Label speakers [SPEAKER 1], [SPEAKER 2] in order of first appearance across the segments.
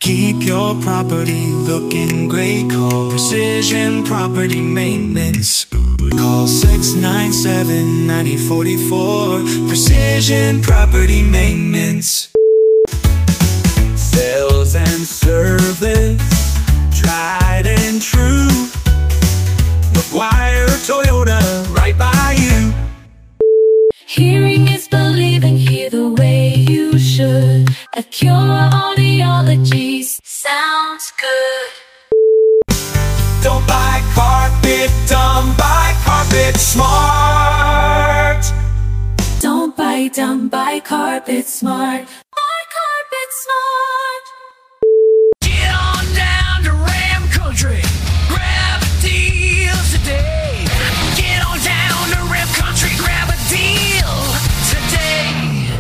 [SPEAKER 1] keep your property looking great. Call Precision Property Maintenance. Call 697-9044. Precision Property Maintenance. Sales and service, tried and true. McGuire Toyota, right by you.
[SPEAKER 2] Hearing is believing, hear the way you should. Acura Audiologies sounds good.
[SPEAKER 1] Don't buy carpet dumb, buy carpet smart.
[SPEAKER 2] Don't buy dumb, buy carpet smart. Buy carpet smart.
[SPEAKER 3] Get on down to Ram Country, grab a deal today. Get on down to Ram Country, grab a deal today.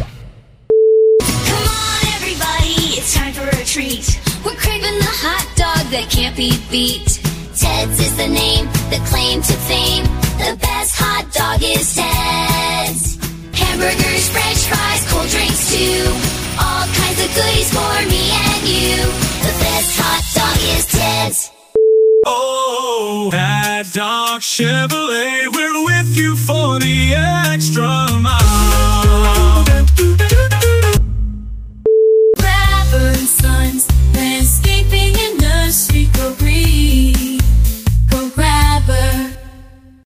[SPEAKER 4] Come on everybody, it's time for a treat. We're craving the hot dog that can't be beat. Ted's is the name, the claim to fame. The best hot dog is Ted's. Hamburgers, french fries, cold drinks too. All kinds of goodies for me and you. The best hot dog is Ted's.
[SPEAKER 1] Oh, Mad Dog Chevrolet, we're with you for the extra mile.